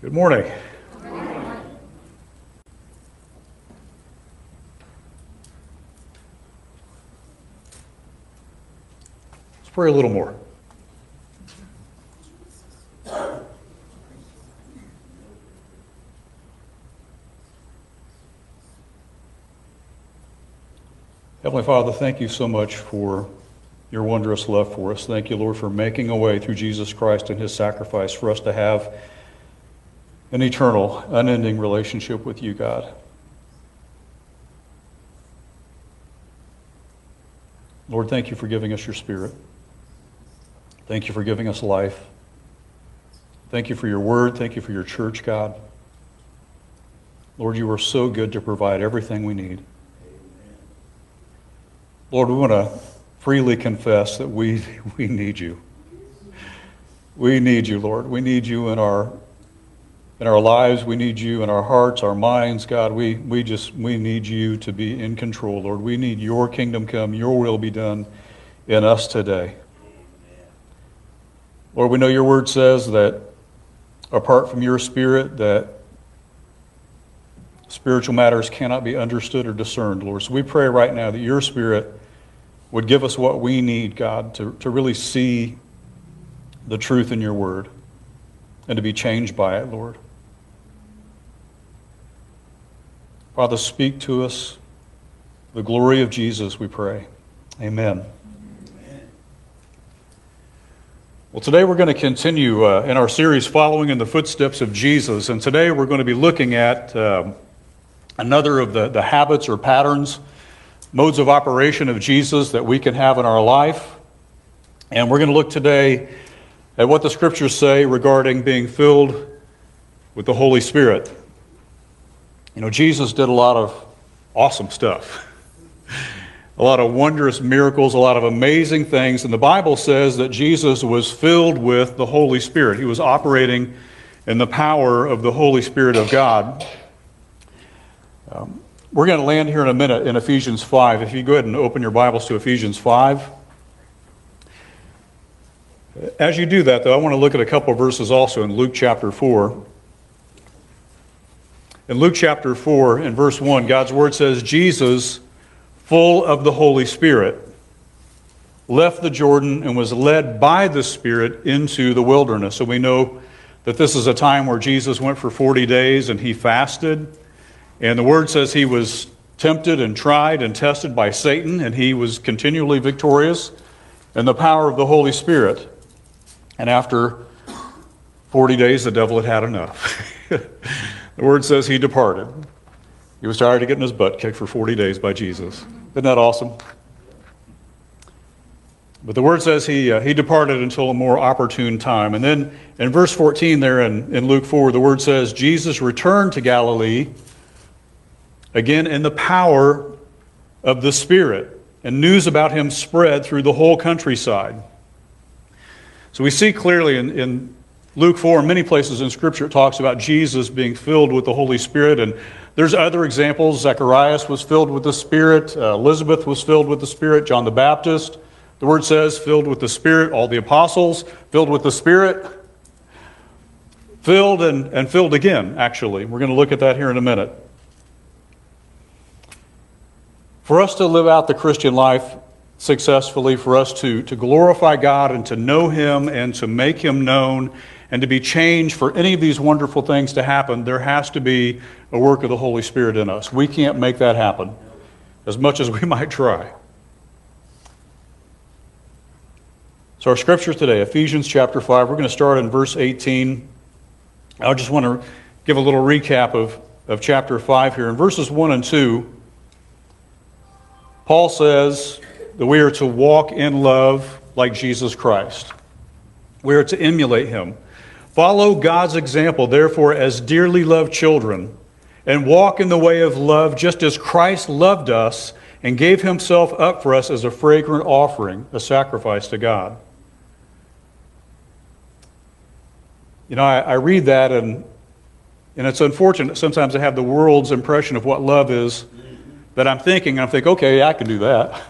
Good morning. Let's pray a little more. Heavenly Father, thank you so much for your wondrous love for us. Thank you, Lord, for making a way through Jesus Christ and his sacrifice for us to have an eternal, unending relationship with you, God. Lord, thank you for giving us your Spirit. Thank you for giving us life. Thank you for your word. Thank you for your church, God. Lord, you are so good to provide everything we need. Lord, we want to freely confess that we need you. We need you, Lord. We need you in our lives. We need you in our hearts, our minds, God. We need you to be in control, Lord. We need your kingdom come, your will be done in us today. Lord, we know your word says that apart from your Spirit, that spiritual matters cannot be understood or discerned, Lord. So we pray right now that your Spirit would give us what we need, God, to really see the truth in your word and to be changed by it, Lord. Father, speak to us the glory of Jesus, we pray. Amen. Well, today we're going to continue in our series Following in the Footsteps of Jesus, and today we're going to be looking at another of the habits or patterns, modes of operation of Jesus that we can have in our life. And we're going to look today at what the Scriptures say regarding being filled with the Holy Spirit. You know, Jesus did a lot of awesome stuff. A lot of wondrous miracles, a lot of amazing things. And the Bible says that Jesus was filled with the Holy Spirit. He was operating in the power of the Holy Spirit of God. We're going to land here in a minute in Ephesians 5. If you go ahead and open your Bibles to Ephesians 5. As you do that, though, I want to look at a couple of verses also in Luke chapter 4. In Luke chapter 4, in verse 1, God's word says, Jesus, full of the Holy Spirit, left the Jordan and was led by the Spirit into the wilderness. So we know that this is a time where Jesus went for 40 days and he fasted. And the word says he was tempted and tried and tested by Satan, and he was continually victorious in the power of the Holy Spirit. And after 40 days, the devil had had enough. The word says he departed. He was tired of getting his butt kicked for 40 days by Jesus. Isn't that awesome? But the word says he departed until a more opportune time. And then in verse 14 there in Luke 4, the word says, Jesus returned to Galilee, again in the power of the Spirit, and news about him spread through the whole countryside. So we see clearly in Luke 4, and many places in Scripture, it talks about Jesus being filled with the Holy Spirit. And there's other examples. Zacharias was filled with the Spirit. Elizabeth was filled with the Spirit. John the Baptist, the word says, filled with the Spirit. All the apostles, filled with the Spirit. Filled and filled again, actually. We're going to look at that here in a minute. For us to live out the Christian life successfully, for us to glorify God and to know him and to make him known and to be changed, for any of these wonderful things to happen, there has to be a work of the Holy Spirit in us. We can't make that happen, as much as we might try. So our scripture today, Ephesians chapter 5, we're going to start in verse 18. I just want to give a little recap of chapter 5 here. In verses 1 and 2, Paul says that we are to walk in love like Jesus Christ. We are to emulate him. Follow God's example, therefore, as dearly loved children, and walk in the way of love just as Christ loved us and gave himself up for us as a fragrant offering, a sacrifice to God. You know, I read that, and it's unfortunate. Sometimes I have the world's impression of what love is that I'm thinking, okay, I can do that.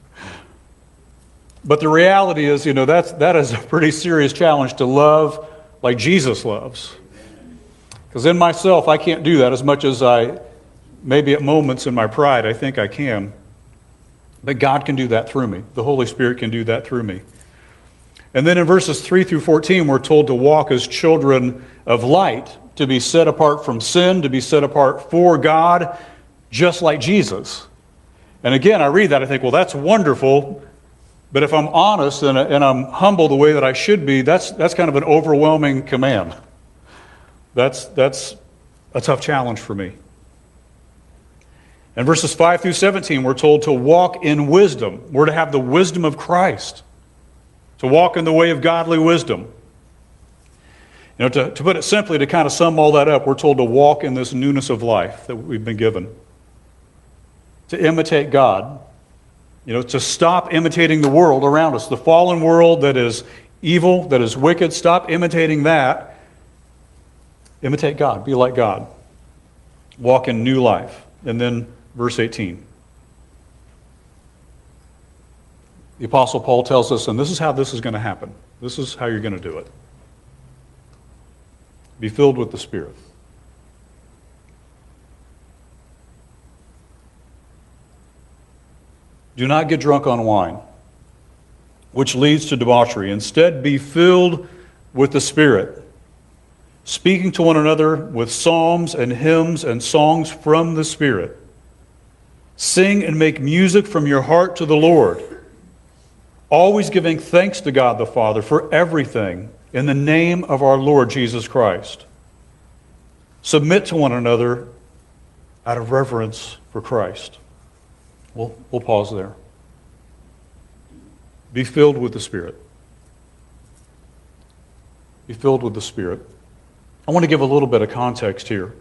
But the reality is, that is a pretty serious challenge to love like Jesus loves. Because in myself, I can't do that as much as maybe at moments in my pride, I think I can. But God can do that through me. The Holy Spirit can do that through me. And then in verses 3 through 14, we're told to walk as children of light, to be set apart from sin, to be set apart for God, just like Jesus. And again, I read that, I think, well, that's wonderful. But if I'm honest and I'm humble the way that I should be, that's kind of an overwhelming command. That's a tough challenge for me. In verses 5 through 17, we're told to walk in wisdom. We're to have the wisdom of Christ, to walk in the way of godly wisdom. You know, to put it simply, to kind of sum all that up, we're told to walk in this newness of life that we've been given. To imitate God. You know, to stop imitating the world around us, the fallen world that is evil, that is wicked. Stop imitating that. Imitate God. Be like God. Walk in new life. And then verse 18. The Apostle Paul tells us, and this is how this is going to happen. This is how you're going to do it. Be filled with the Spirit. Do not get drunk on wine, which leads to debauchery. Instead, be filled with the Spirit, speaking to one another with psalms and hymns and songs from the Spirit. Sing and make music from your heart to the Lord, always giving thanks to God the Father for everything in the name of our Lord Jesus Christ. Submit to one another out of reverence for Christ. We'll pause there. Be filled with the Spirit. Be filled with the Spirit. I want to give a little bit of context here.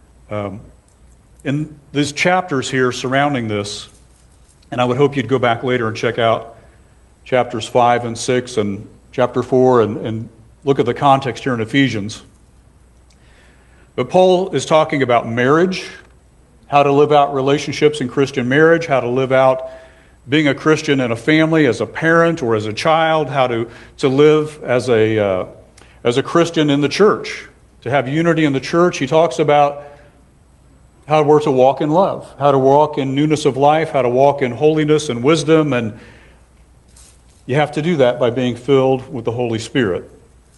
In these chapters here surrounding this, and I would hope you'd go back later and check out chapters 5 and 6 and chapter 4 and look at the context here in Ephesians. But Paul is talking about marriage, how to live out relationships in Christian marriage, how to live out being a Christian in a family, as a parent or as a child, how to live as a Christian in the church, to have unity in the church. He talks about how we're to walk in love, how to walk in newness of life, how to walk in holiness and wisdom, and you have to do that by being filled with the Holy Spirit.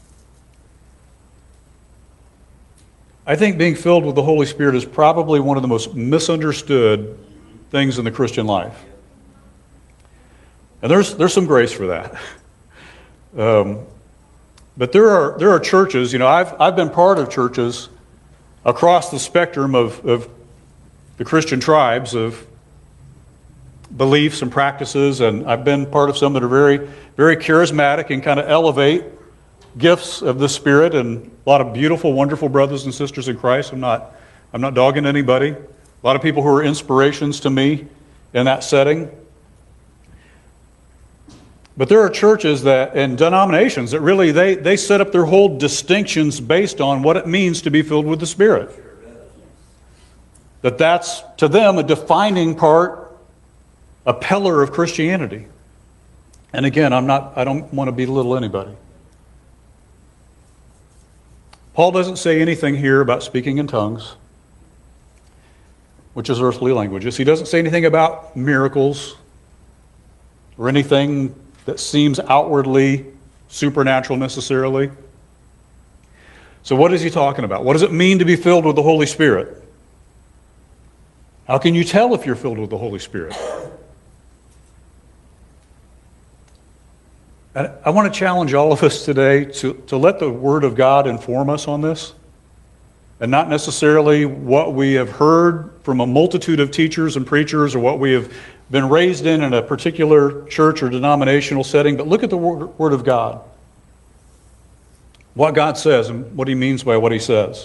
I think being filled with the Holy Spirit is probably one of the most misunderstood things in the Christian life. And there's some grace for that. But there are churches, you know, I've been part of churches across the spectrum of the Christian tribes, of beliefs and practices, and I've been part of some that are very, very charismatic and kind of elevate gifts of the Spirit, and a lot of beautiful, wonderful brothers and sisters in Christ. I'm not dogging anybody. A lot of people who are inspirations to me in that setting. But there are churches that, and denominations that really, they set up their whole distinctions based on what it means to be filled with the Spirit. That's, to them, a defining part, a pillar of Christianity. And again, I don't want to belittle anybody. Paul doesn't say anything here about speaking in tongues, which is earthly languages. He doesn't say anything about miracles or anything that seems outwardly supernatural necessarily. So what is he talking about? What does it mean to be filled with the Holy Spirit? How can you tell if you're filled with the Holy Spirit? I want to challenge all of us today to let the Word of God inform us on this, and not necessarily what we have heard from a multitude of teachers and preachers or what we have been raised in a particular church or denominational setting, but look at the Word of God. What God says and what He means by what He says.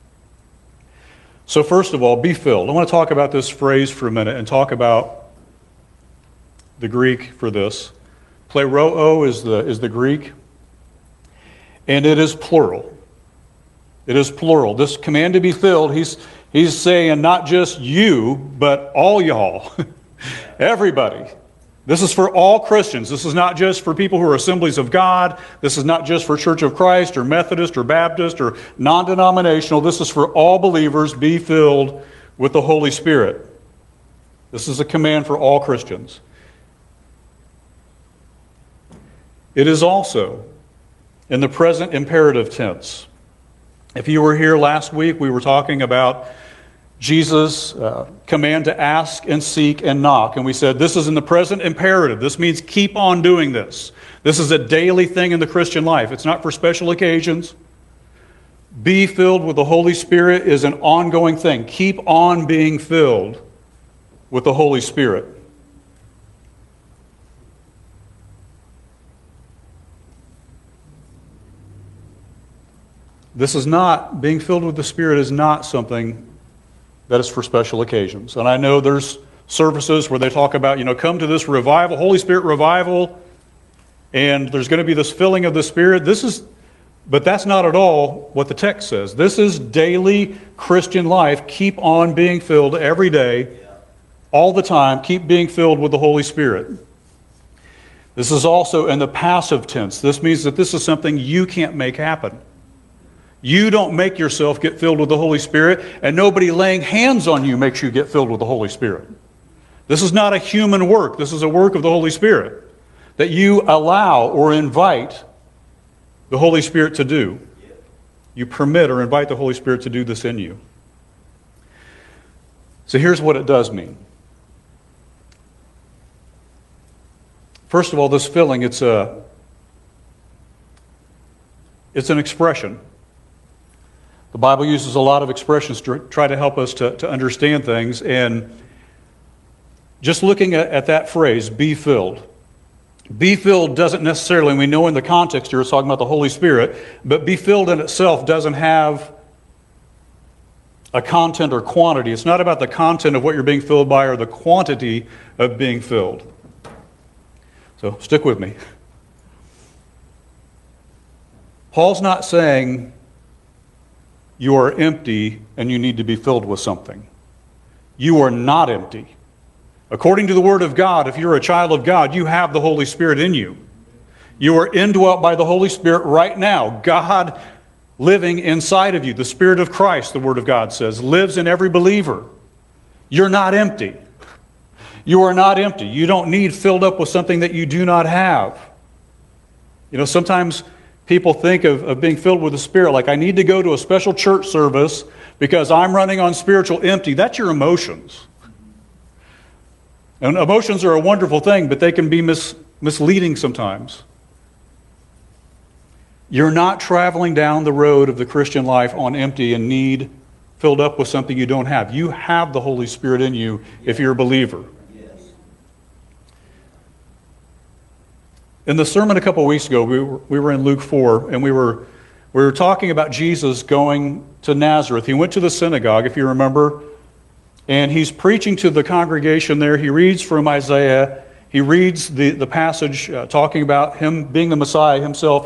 So first of all, be filled. I want to talk about this phrase for a minute and talk about the Greek for this. Pleroo is the Greek, and it is plural. It is plural. This command to be filled, he's saying not just you, but all y'all, everybody. This is for all Christians. This is not just for people who are Assemblies of God. This is not just for Church of Christ or Methodist or Baptist or non-denominational. This is for all believers. Be filled with the Holy Spirit. This is a command for all Christians. It is also in the present imperative tense. If you were here last week, we were talking about Jesus' command to ask and seek and knock. And we said this is in the present imperative. This means keep on doing this. This is a daily thing in the Christian life. It's not for special occasions. Be filled with the Holy Spirit is an ongoing thing. Keep on being filled with the Holy Spirit. This is not, being filled with the Spirit is not something that is for special occasions. And I know there's services where they talk about, come to this revival, Holy Spirit revival, and there's going to be this filling of the Spirit. But that's not at all what the text says. This is daily Christian life. Keep on being filled every day, all the time. Keep being filled with the Holy Spirit. This is also in the passive tense. This means that this is something you can't make happen. You don't make yourself get filled with the Holy Spirit, and nobody laying hands on you makes you get filled with the Holy Spirit. This is not a human work. This is a work of the Holy Spirit that you allow or invite the Holy Spirit to do. You permit or invite the Holy Spirit to do this in you. So here's what it does mean. First of all, this filling, it's an expression. The Bible uses a lot of expressions to try to help us to understand things. And just looking at that phrase, be filled. Be filled doesn't necessarily, we know in the context here it's talking about the Holy Spirit, but be filled in itself doesn't have a content or quantity. It's not about the content of what you're being filled by or the quantity of being filled. So stick with me. Paul's not saying you are empty and you need to be filled with something. You are not empty. According to the Word of God, if you're a child of God, you have the Holy Spirit in you. You are indwelt by the Holy Spirit right now. God living inside of you. The Spirit of Christ, the Word of God says, lives in every believer. You're not empty. You are not empty. You don't need filled up with something that you do not have. Sometimes people think of being filled with the Spirit like I need to go to a special church service because I'm running on spiritual empty. That's your emotions. And emotions are a wonderful thing, but they can be misleading sometimes. You're not traveling down the road of the Christian life on empty and need filled up with something you don't have. You have the Holy Spirit in you if you're a believer. In the sermon a couple of weeks ago, we were in Luke 4, and we were talking about Jesus going to Nazareth. He went to the synagogue, if you remember, and he's preaching to the congregation there. He reads from Isaiah. He reads the passage talking about him being the Messiah himself.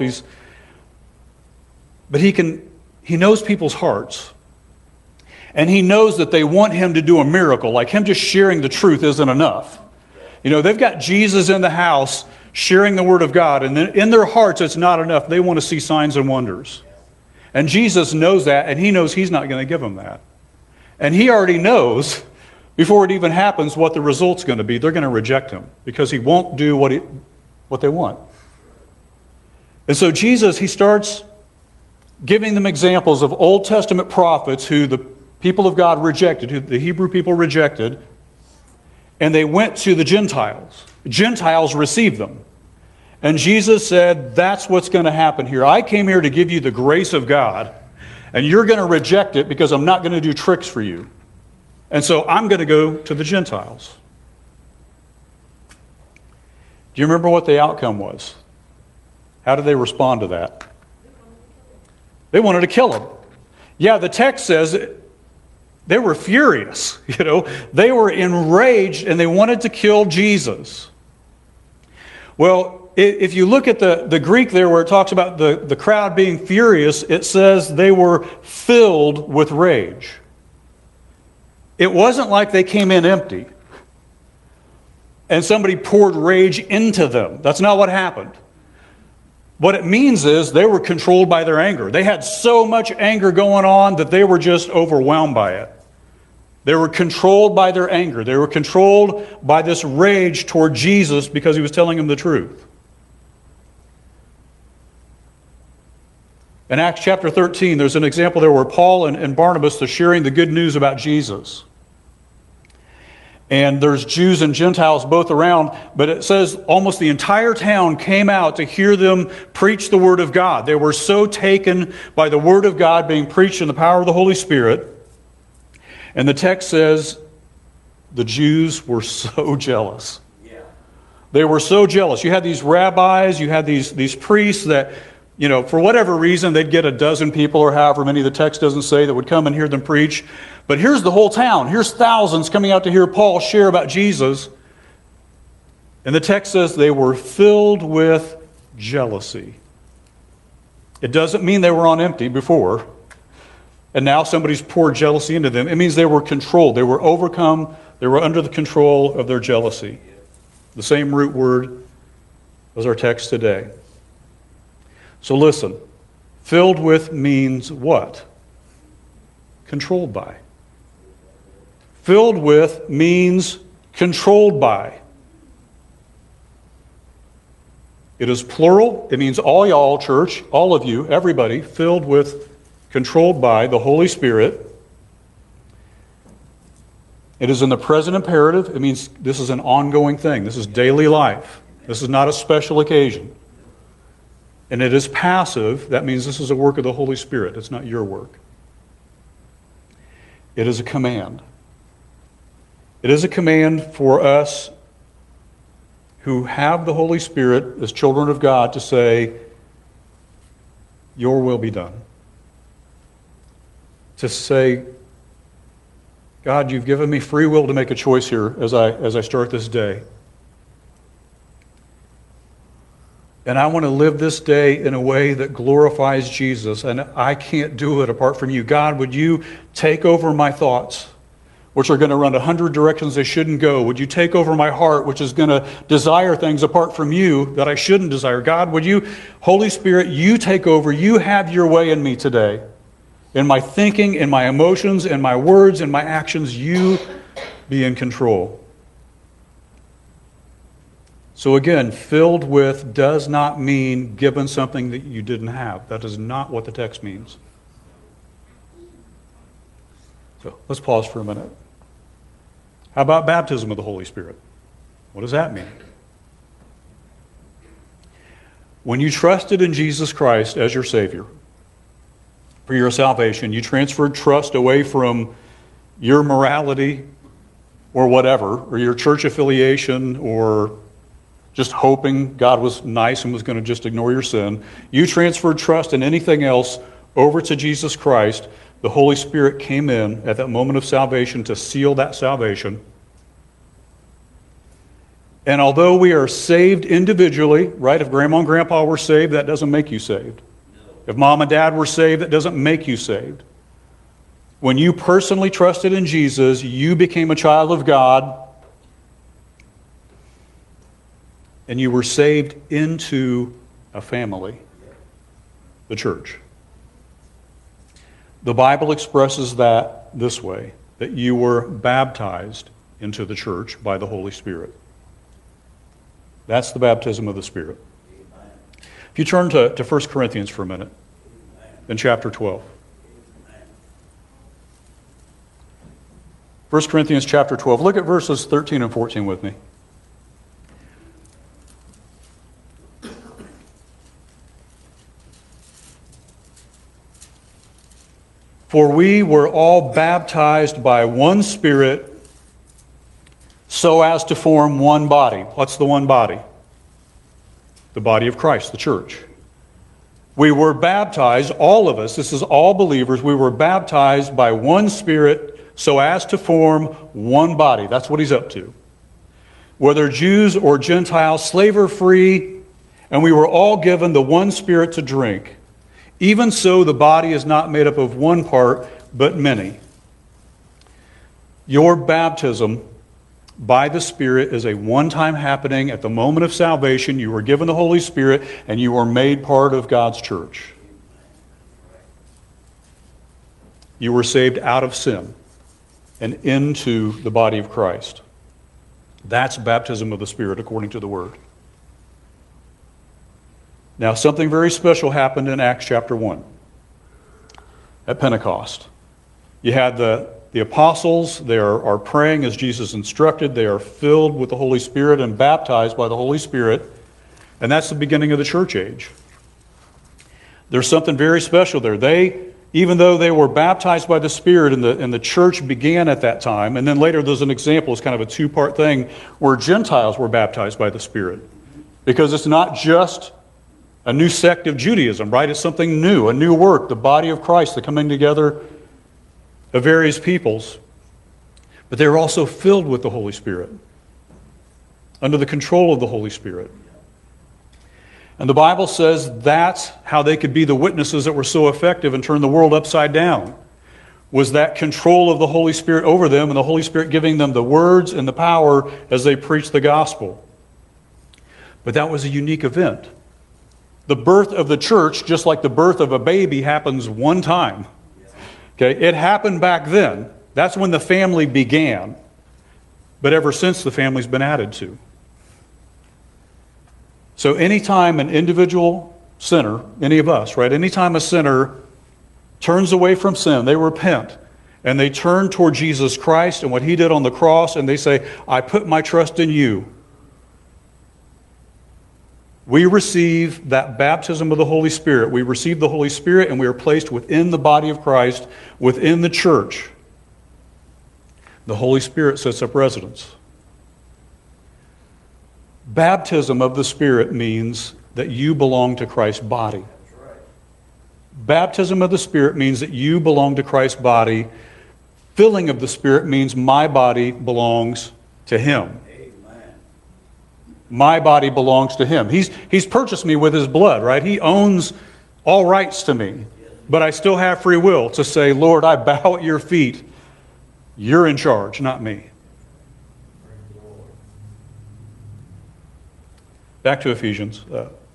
But he knows people's hearts. And he knows that they want him to do a miracle. Like him just sharing the truth isn't enough. They've got Jesus in the house sharing the Word of God, and then in their hearts it's not enough. They want to see signs and wonders. And Jesus knows that, and he knows he's not going to give them that. And he already knows, before it even happens, what the result's going to be. They're going to reject him, because he won't do what they want. And so Jesus, he starts giving them examples of Old Testament prophets who the people of God rejected, who the Hebrew people rejected, and they went to the Gentiles. Gentiles received them. And Jesus said, that's what's going to happen here. I came here to give you the grace of God, and you're going to reject it because I'm not going to do tricks for you. And so I'm going to go to the Gentiles. Do you remember what the outcome was? How did they respond to that? They wanted to kill him. Yeah, the text says they were furious. They were enraged and they wanted to kill Jesus. Well, if you look at the Greek there where it talks about the crowd being furious, it says they were filled with rage. It wasn't like they came in empty. and somebody poured rage into them. That's not what happened. What it means is they were controlled by their anger. They had so much anger going on that they were just overwhelmed by it. They were controlled by their anger. They were controlled by this rage toward Jesus because he was telling them the truth. In Acts chapter 13, there's an example there where Paul and Barnabas are sharing the good news about Jesus. And there's Jews and Gentiles both around, but it says almost the entire town came out to hear them preach the Word of God. They were so taken by the Word of God being preached in the power of the Holy Spirit. And the text says the Jews were so jealous. They were so jealous. You had these rabbis, you had these priests that, for whatever reason, they'd get a dozen people or however many the text doesn't say that would come and hear them preach. But here's the whole town. Here's thousands coming out to hear Paul share about Jesus. And the text says they were filled with jealousy. It doesn't mean they were on empty before, and now somebody's poured jealousy into them. It means they were controlled. They were overcome. They were under the control of their jealousy. The same root word as our text today. So listen, filled with means what? Controlled by. Filled with means controlled by. It is plural. It means all y'all, church, all of you, everybody, filled with, controlled by the Holy Spirit. It is in the present imperative. It means this is an ongoing thing. This is daily life. This is not a special occasion. And it is passive. That means this is a work of the Holy Spirit. It's not your work. It is a command. It is a command for us who have the Holy Spirit as children of God to say, your will be done. To say, God, you've given me free will to make a choice here as I start this day. And I want to live this day in a way that glorifies Jesus, and I can't do it apart from you. God, would you take over my thoughts, which are going to run 100 directions they shouldn't go? Would you take over my heart, which is going to desire things apart from you that I shouldn't desire? God, would you, Holy Spirit, you take over. You have your way in me today. In my thinking, in my emotions, in my words, in my actions, you be in control. So again, filled with does not mean given something that you didn't have. That is not what the text means. So let's pause for a minute. How about baptism of the Holy Spirit? What does that mean? When you trusted in Jesus Christ as your Savior for your salvation, you transferred trust away from your morality or whatever, or your church affiliation, or just hoping God was nice and was going to just ignore your sin. You transferred trust in anything else over to Jesus Christ. The Holy Spirit came in at that moment of salvation to seal that salvation. And although we are saved individually, right? If grandma and grandpa were saved, that doesn't make you saved. If mom and dad were saved, that doesn't make you saved. When you personally trusted in Jesus, you became a child of God, and you were saved into a family, the church. The Bible expresses that this way, that you were baptized into the church by the Holy Spirit. That's the baptism of the Spirit. If you turn to 1 Corinthians for a minute, in chapter 12. 1 Corinthians chapter 12. Look at verses 13 and 14 with me. For we were all baptized by one Spirit so as to form one body. What's the one body? The body of Christ, the church. We were baptized, all of us, this is all believers, we were baptized by one Spirit so as to form one body. That's what he's up to. Whether Jews or Gentiles, slave or free, and we were all given the one Spirit to drink. Even so, the body is not made up of one part, but many. Your baptism by the Spirit is a one-time happening. At the moment of salvation, you were given the Holy Spirit and you were made part of God's church. You were saved out of sin and into the body of Christ. That's baptism of the Spirit according to the Word. Now, something very special happened in Acts chapter 1 at Pentecost. You had the apostles, they are praying as Jesus instructed. They are filled with the Holy Spirit and baptized by the Holy Spirit. And that's the beginning of the church age. There's something very special there. Even though they were baptized by the Spirit and the church began at that time, and then later there's an example, it's kind of a two-part thing, where Gentiles were baptized by the Spirit. Because it's not just a new sect of Judaism, right? It's something new, a new work, the body of Christ, the coming together of various peoples. But they were also filled with the Holy Spirit, under the control of the Holy Spirit. And the Bible says that's how they could be the witnesses that were so effective and turn the world upside down, was that control of the Holy Spirit over them and the Holy Spirit giving them the words and the power as they preached the gospel. But that was a unique event. The birth of the church, just like the birth of a baby, happens one time. Okay, it happened back then. That's when the family began. But ever since, the family's been added to. So anytime an individual sinner, any of us, right? Anytime a sinner turns away from sin, they repent, and they turn toward Jesus Christ and what He did on the cross, and they say, I put my trust in you. We receive that baptism of the Holy Spirit. We receive the Holy Spirit and we are placed within the body of Christ, within the church. The Holy Spirit sets up residence. Baptism of the Spirit means that you belong to Christ's body. Baptism of the Spirit means that you belong to Christ's body. Filling of the Spirit means my body belongs to Him. My body belongs to Him. He's purchased me with His blood, right? He owns all rights to me. But I still have free will to say, Lord, I bow at your feet. You're in charge, not me. Back to Ephesians.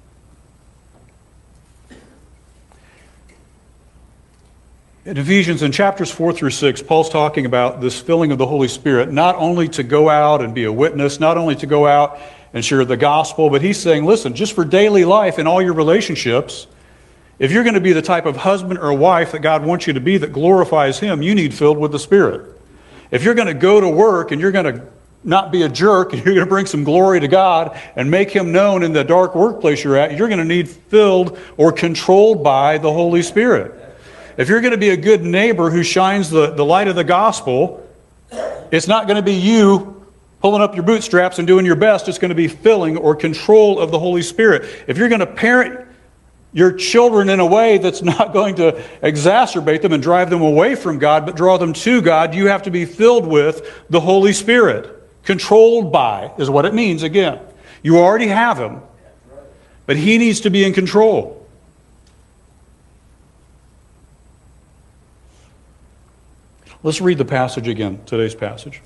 In Ephesians, in chapters 4 through 6, Paul's talking about this filling of the Holy Spirit, not only to go out and be a witness, not only to go out and share the gospel, but he's saying, listen, just for daily life in all your relationships, if you're going to be the type of husband or wife that God wants you to be that glorifies Him, you need filled with the Spirit. If you're going to go to work and you're going to not be a jerk and you're going to bring some glory to God and make Him known in the dark workplace you're at, you're going to need filled or controlled by the Holy Spirit. If you're going to be a good neighbor who shines the light of the gospel, it's not going to be you pulling up your bootstraps and doing your best. It's going to be filling or control of the Holy Spirit. If you're going to parent your children in a way that's not going to exacerbate them and drive them away from God, but draw them to God, you have to be filled with the Holy Spirit. Controlled by is what it means again. You already have Him, but He needs to be in control. Let's read the passage again, today's passage.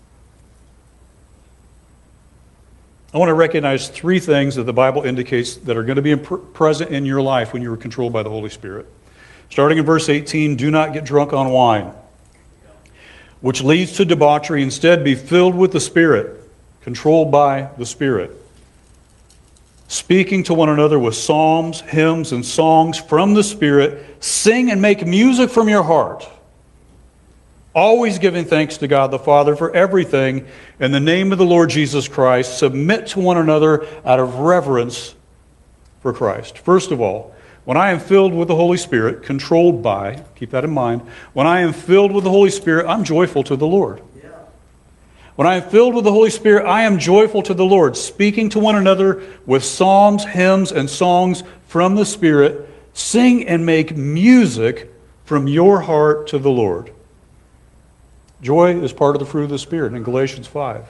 I want to recognize three things that the Bible indicates that are going to be present in your life when you are controlled by the Holy Spirit. Starting in verse 18, do not get drunk on wine, which leads to debauchery. Instead, be filled with the Spirit, controlled by the Spirit. Speaking to one another with psalms, hymns, and songs from the Spirit, sing and make music from your heart, always giving thanks to God the Father for everything in the name of the Lord Jesus Christ. Submit to one another out of reverence for Christ. First of all, when I am filled with the Holy Spirit, controlled by, keep that in mind, when I am filled with the Holy Spirit, I'm joyful to the Lord. When I am filled with the Holy Spirit, I am joyful to the Lord, speaking to one another with psalms, hymns, and songs from the Spirit. Sing and make music from your heart to the Lord. Joy is part of the fruit of the Spirit in Galatians 5.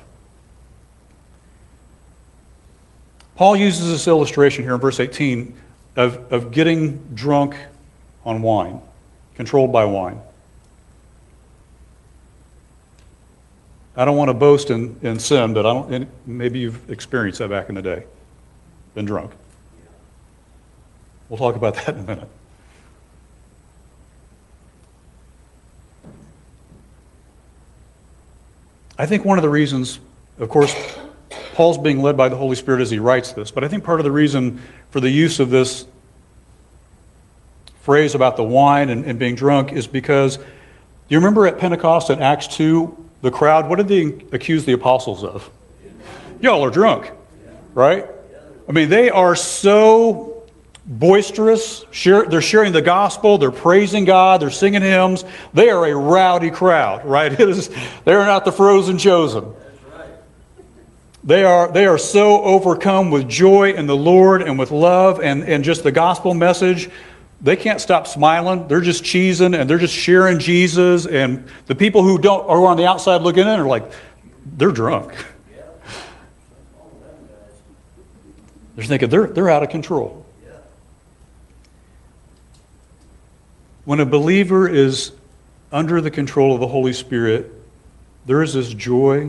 Paul uses this illustration here in verse 18 of getting drunk on wine, controlled by wine. I don't want to boast in sin, but maybe you've experienced that back in the day. Been drunk. We'll talk about that in a minute. I think one of the reasons, of course, Paul's being led by the Holy Spirit as he writes this, but I think part of the reason for the use of this phrase about the wine and being drunk is because, do you remember at Pentecost in Acts 2, the crowd, what did they accuse the apostles of? Y'all are drunk, right? I mean, they are so boisterous. They're sharing the gospel. They're praising God. They're singing hymns. They are a rowdy crowd, right? They're not the frozen chosen. They are so overcome with joy in the Lord and with love and just the gospel message. They can't stop smiling. They're just cheesing and they're just sharing Jesus. And the people who are on the outside looking in are like, they're drunk. They're thinking they're out of control. When a believer is under the control of the Holy Spirit, there is this joy.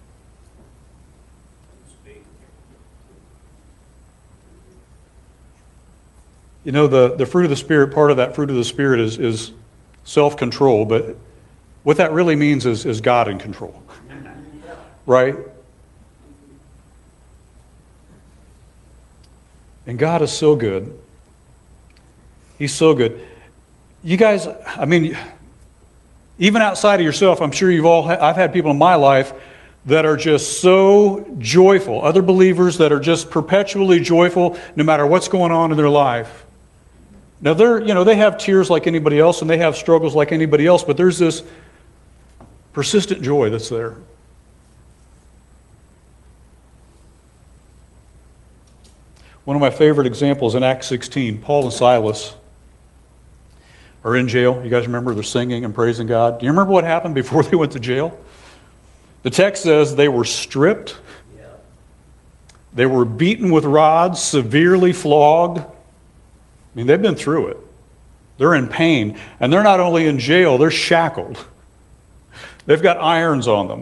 You know, the fruit of the Spirit, part of that fruit of the Spirit is self-control, but what that really means is God in control. Right? And God is so good. He's so good. You guys, I mean, even outside of yourself, I'm sure I've had people in my life that are just so joyful, other believers that are just perpetually joyful no matter what's going on in their life. Now they have tears like anybody else and they have struggles like anybody else, but there's this persistent joy that's there. One of my favorite examples in Acts 16, Paul and Silas are in jail. You guys remember they're singing and praising God. Do you remember what happened before they went to jail? The text says they were stripped. They were beaten with rods, severely flogged. I mean, they've been through it. They're in pain. And they're not only in jail, they're shackled. They've got irons on them.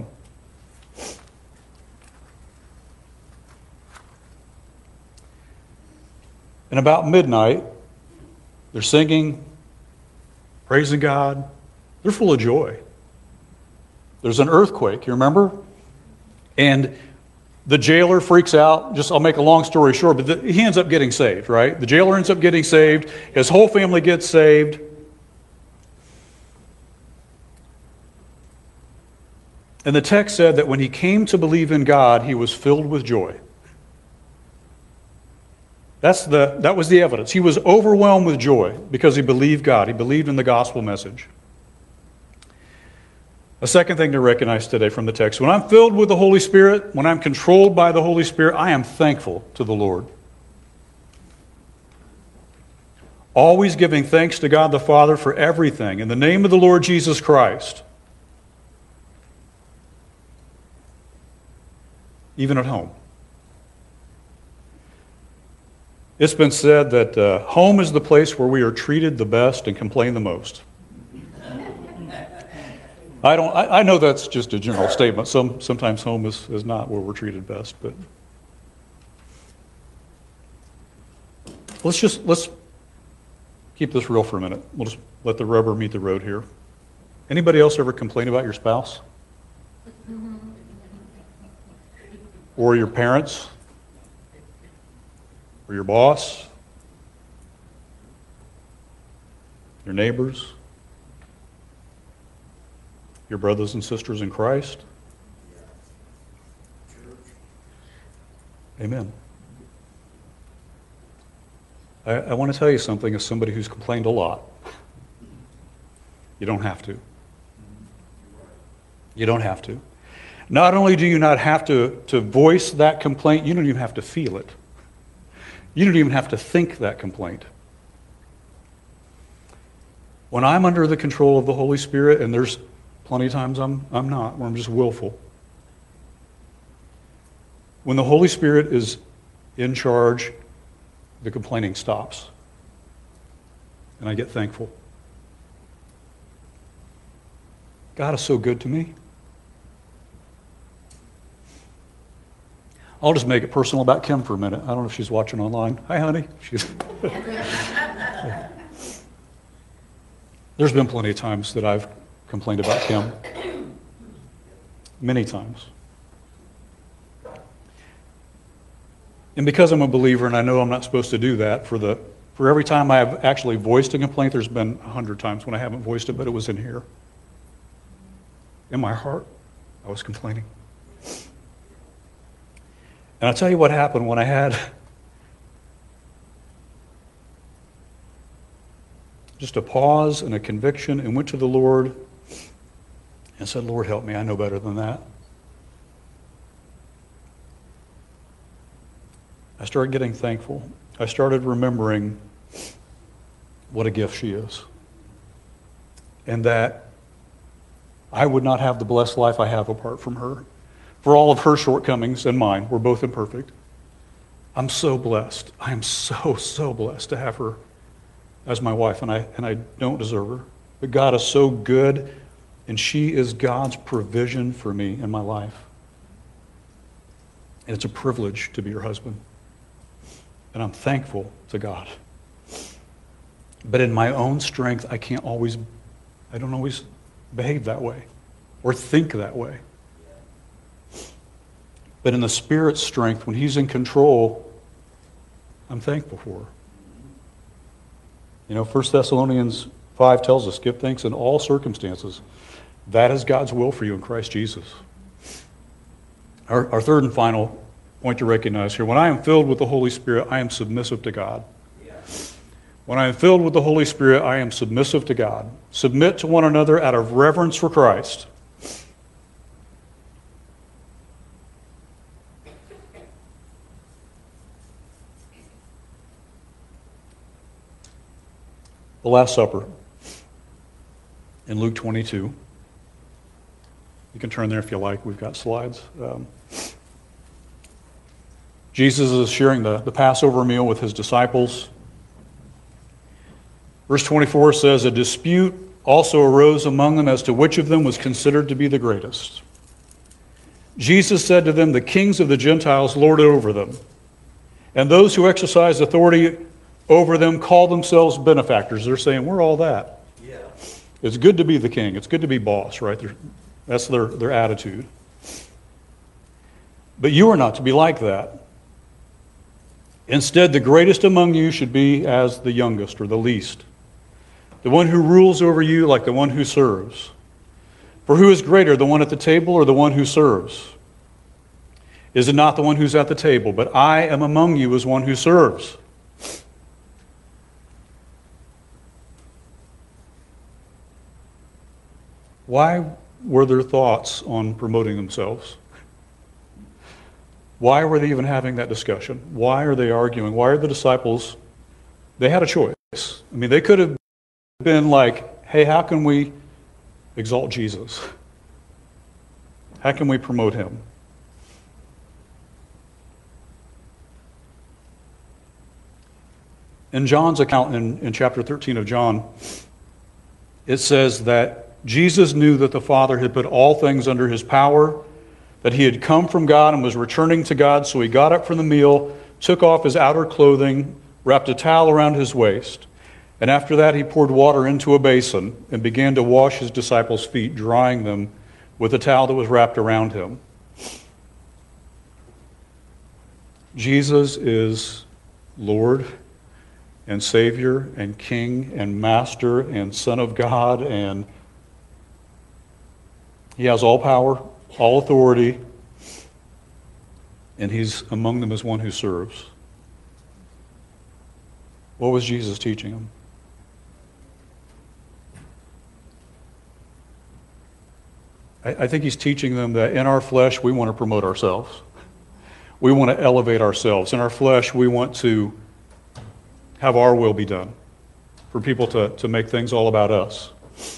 And about midnight, they're singing, praising God. They're full of joy. There's an earthquake, you remember? And the jailer freaks out. I'll make a long story short, but he ends up getting saved, right? The jailer ends up getting saved. His whole family gets saved. And the text said that when he came to believe in God, he was filled with joy. That was the evidence. He was overwhelmed with joy because he believed God. He believed in the gospel message. A second thing to recognize today from the text, when I'm filled with the Holy Spirit, when I'm controlled by the Holy Spirit, I am thankful to the Lord. Always giving thanks to God the Father for everything in the name of the Lord Jesus Christ. Even at home. It's been said that home is the place where we are treated the best and complain the most. I know that's just a general statement. Sometimes home is not where we're treated best, but let's keep this real for a minute. We'll just let the rubber meet the road here. Anybody else ever complain about your spouse? Or your parents? Or your boss? Your neighbors? Your brothers and sisters in Christ? Amen. I want to tell you something as somebody who's complained a lot. You don't have to. You don't have to. Not only do you not have to voice that complaint, you don't even have to feel it. You don't even have to think that complaint. When I'm under the control of the Holy Spirit, and there's plenty of times I'm not, where I'm just willful. When the Holy Spirit is in charge, the complaining stops. And I get thankful. God is so good to me. I'll just make it personal about Kim for a minute. I don't know if she's watching online. Hi, honey. There's been plenty of times that I've complained about Kim. Many times. And because I'm a believer and I know I'm not supposed to do that, for every time I have actually voiced a complaint, there's been 100 times when I haven't voiced it, but it was in here. In my heart, I was complaining. And I'll tell you what happened when I had just a pause and a conviction and went to the Lord and said, Lord, help me. I know better than that. I started getting thankful. I started remembering what a gift she is. And that I would not have the blessed life I have apart from her. For all of her shortcomings and mine, we're both imperfect. I'm so blessed. I am so blessed to have her as my wife, and I don't deserve her. But God is so good, and she is God's provision for me in my life. And it's a privilege to be her husband. And I'm thankful to God. But in my own strength, I don't always behave that way or think that way. But in the Spirit's strength, when He's in control, I'm thankful for her. You know, 1 Thessalonians 5 tells us, give thanks in all circumstances. That is God's will for you in Christ Jesus. Our third and final point to recognize here, when I am filled with the Holy Spirit, I am submissive to God. When I am filled with the Holy Spirit, I am submissive to God. Submit to one another out of reverence for Christ. The Last Supper in Luke 22. You can turn there if you like. We've got slides. Jesus is sharing the Passover meal with his disciples. Verse 24 says, a dispute also arose among them as to which of them was considered to be the greatest. Jesus said to them, the kings of the Gentiles lord it over them, and those who exercise authority over them call themselves benefactors. They're saying, we're all that. Yeah. It's good to be the king. It's good to be boss, right? That's their attitude. But you are not to be like that. Instead, the greatest among you should be as the youngest or the least. The one who rules over you like the one who serves. For who is greater, the one at the table or the one who serves? Is it not the one who's at the table? But I am among you as one who serves. Why were their thoughts on promoting themselves? Why were they even having that discussion? Why are they arguing? Why are the disciples? They had a choice. I mean, they could have been like, hey, how can we exalt Jesus? How can we promote him? In John's account in chapter 13 of John, it says that Jesus knew that the Father had put all things under his power, that he had come from God and was returning to God, so he got up from the meal, took off his outer clothing, wrapped a towel around his waist, and after that he poured water into a basin and began to wash his disciples' feet, drying them with a towel that was wrapped around him. Jesus is Lord and Savior and King and Master and Son of God, and he has all power, all authority, and he's among them as one who serves. What was Jesus teaching them? I think he's teaching them that in our flesh we want to promote ourselves. We want to elevate ourselves. In our flesh we want to have our will be done, for people to make things all about us.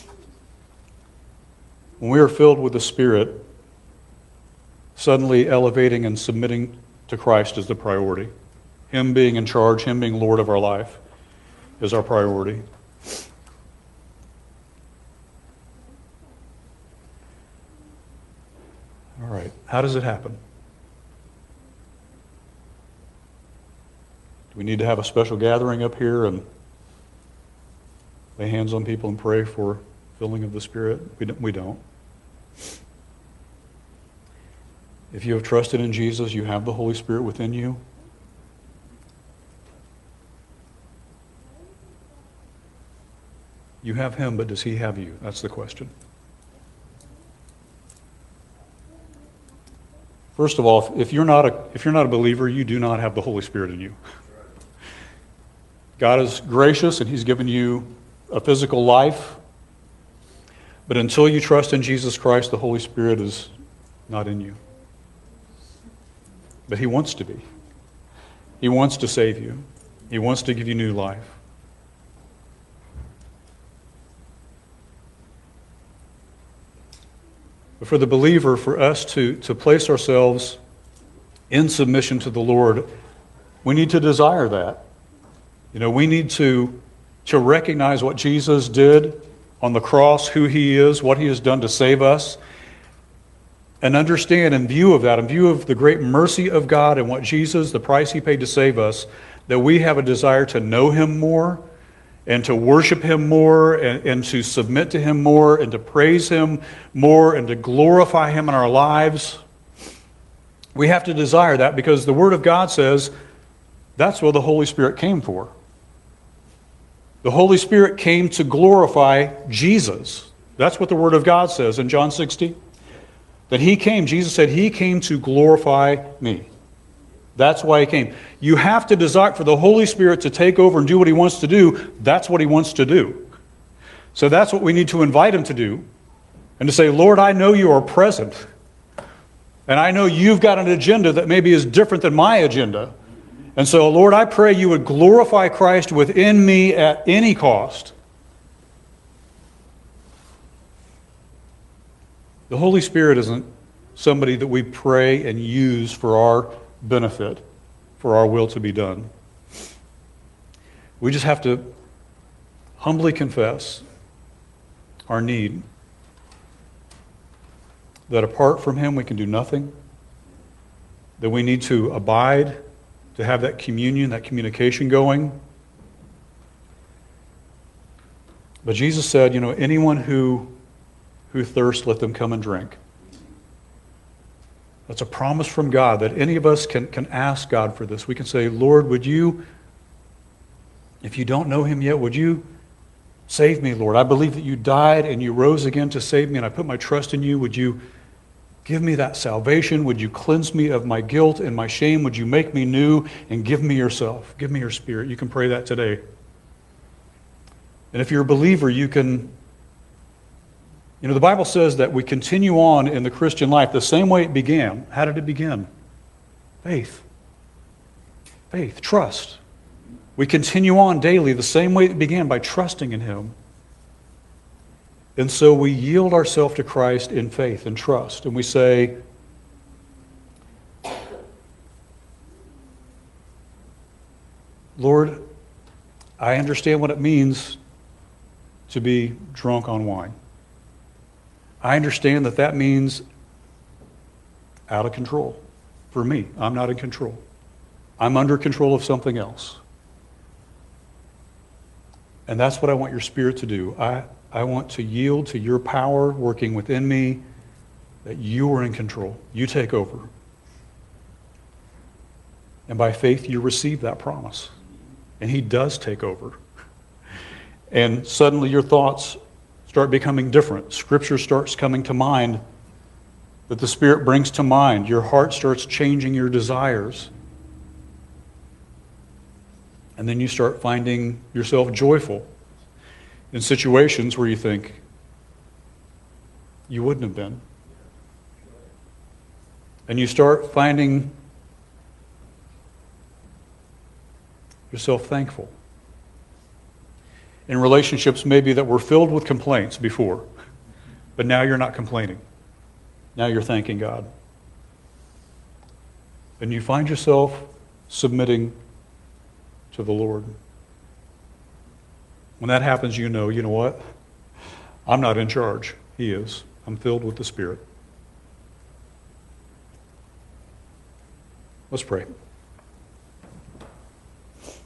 When we are filled with the Spirit, suddenly elevating and submitting to Christ is the priority. Him being in charge, him being Lord of our life is our priority. All right, how does it happen? We need to have a special gathering up here and lay hands on people and pray for filling of the Spirit. We don't. If you have trusted in Jesus, you have the Holy Spirit within you. You have Him, but does He have you? That's the question. First of all, if you're not a believer, you do not have the Holy Spirit in you. God is gracious, and He's given you a physical life. But until you trust in Jesus Christ, the Holy Spirit is not in you. But He wants to be. He wants to save you. He wants to give you new life. But for the believer, for us to place ourselves in submission to the Lord, we need to desire that. We need to recognize what Jesus did on the cross, who He is, what He has done to save us, and understand in view of that, in view of the great mercy of God and what Jesus, the price He paid to save us, that we have a desire to know Him more and to worship Him more and to submit to Him more and to praise Him more and to glorify Him in our lives. We have to desire that because the Word of God says that's what the Holy Spirit came for. The Holy Spirit came to glorify Jesus. That's what the Word of God says in John 16. That He came, Jesus said, He came to glorify me. That's why He came. You have to desire for the Holy Spirit to take over and do what He wants to do. That's what He wants to do. So that's what we need to invite Him to do. And to say, Lord, I know You are present. And I know You've got an agenda that maybe is different than my agenda. And so, Lord, I pray You would glorify Christ within me at any cost. The Holy Spirit isn't somebody that we pray and use for our benefit, for our will to be done. We just have to humbly confess our need, that apart from Him we can do nothing, that we need to abide, to have that communion, that communication going. But Jesus said, anyone who thirsts, let them come and drink. That's a promise from God that any of us can ask God for this. We can say, Lord, would You, if you don't know Him yet, would You save me, Lord? I believe that You died and You rose again to save me, and I put my trust in You. Would You give me that salvation? Would You cleanse me of my guilt and my shame? Would You make me new and give me Yourself? Give me Your Spirit. You can pray that today. And if you're a believer, you can... the Bible says that we continue on in the Christian life the same way it began. How did it begin? Faith. Faith, trust. We continue on daily the same way it began, by trusting in Him. And so we yield ourselves to Christ in faith and trust. And we say, Lord, I understand what it means to be drunk on wine. I understand that means out of control. For me, I'm not in control. I'm under control of something else. And that's what I want Your Spirit to do. I want to yield to Your power working within me, that You are in control. You take over. And by faith, you receive that promise. And He does take over. And suddenly your thoughts start becoming different. Scripture starts coming to mind that the Spirit brings to mind. Your heart starts changing your desires. And then you start finding yourself joyful in situations where you think you wouldn't have been. And you start finding yourself thankful. In relationships maybe that were filled with complaints before, but now you're not complaining. Now you're thanking God. And you find yourself submitting to the Lord. When that happens, you know what? I'm not in charge. He is. I'm filled with the Spirit. Let's pray.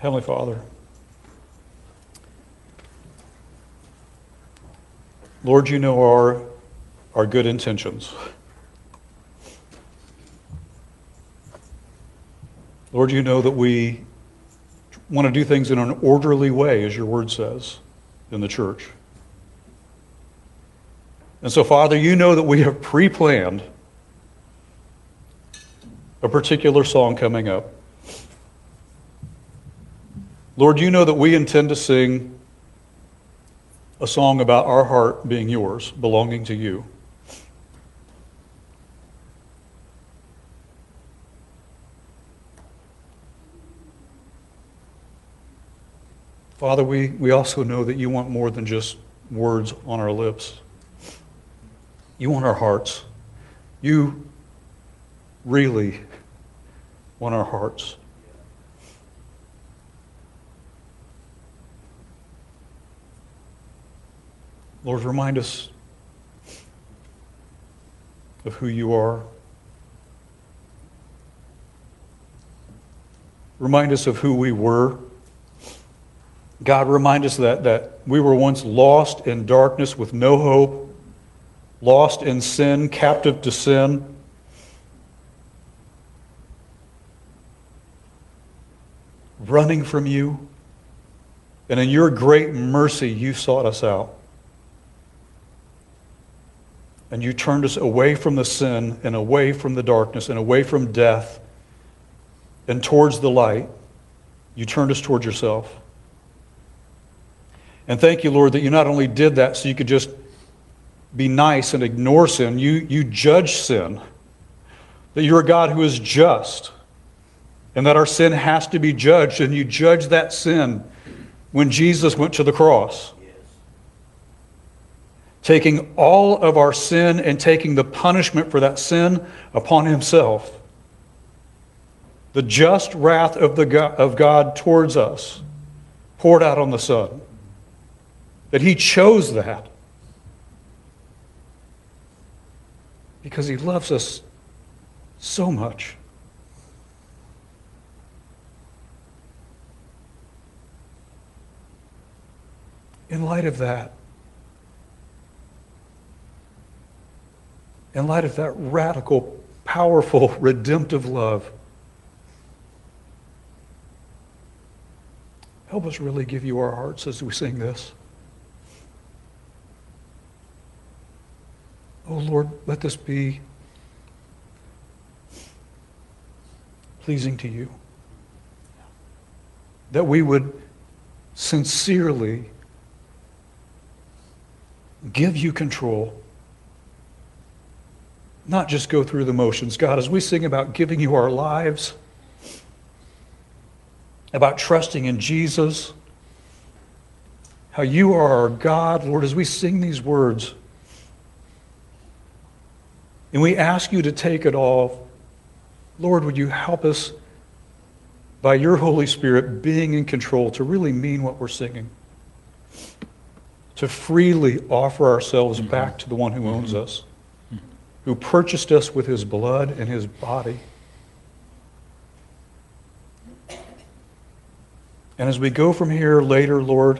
Heavenly Father, Lord, you know our good intentions. Lord, you know that we want to do things in an orderly way, as your word says in the church. And so, Father, you know that we have pre-planned a particular song coming up. Lord, you know that we intend to sing a song about our heart being yours, belonging to you. Father, we also know that you want more than just words on our lips. You want our hearts. You really want our hearts. Lord, remind us of who you are. Remind us of who we were. God, remind us that we were once lost in darkness with no hope, lost in sin, captive to sin. Running from you. And in your great mercy, you sought us out. And you turned us away from the sin and away from the darkness and away from death and towards the light. You turned us towards yourself. And thank you, Lord, that you not only did that so you could just be nice and ignore sin, you judge sin. That you're a God who is just. And that our sin has to be judged. And you judged that sin when Jesus went to the cross. Taking all of our sin and taking the punishment for that sin upon himself. The just wrath of God towards us poured out on the Son. That he chose that because he loves us so much. In light of that, in light of that radical, powerful, redemptive love, help us really give you our hearts as we sing this. Oh Lord, let this be pleasing to you. That we would sincerely give you control. Not just go through the motions. God, as we sing about giving you our lives, about trusting in Jesus, how you are our God, Lord, as we sing these words, and we ask you to take it all, Lord, would you help us by your Holy Spirit being in control to really mean what we're singing? To freely offer ourselves back to the one who owns us, who purchased us with his blood and his body. And as we go from here later, Lord,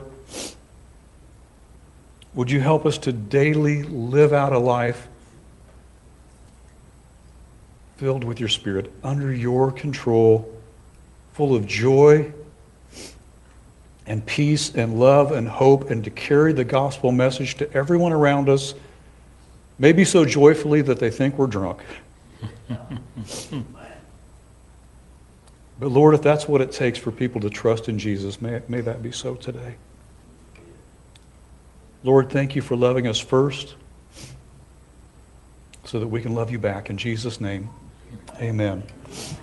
would you help us to daily live out a life filled with your Spirit, under your control, full of joy and peace and love and hope, and to carry the gospel message to everyone around us, maybe so joyfully that they think we're drunk. But Lord, if that's what it takes for people to trust in Jesus, may that be so today. Lord, thank you for loving us first so that we can love you back. In Jesus' name, amen.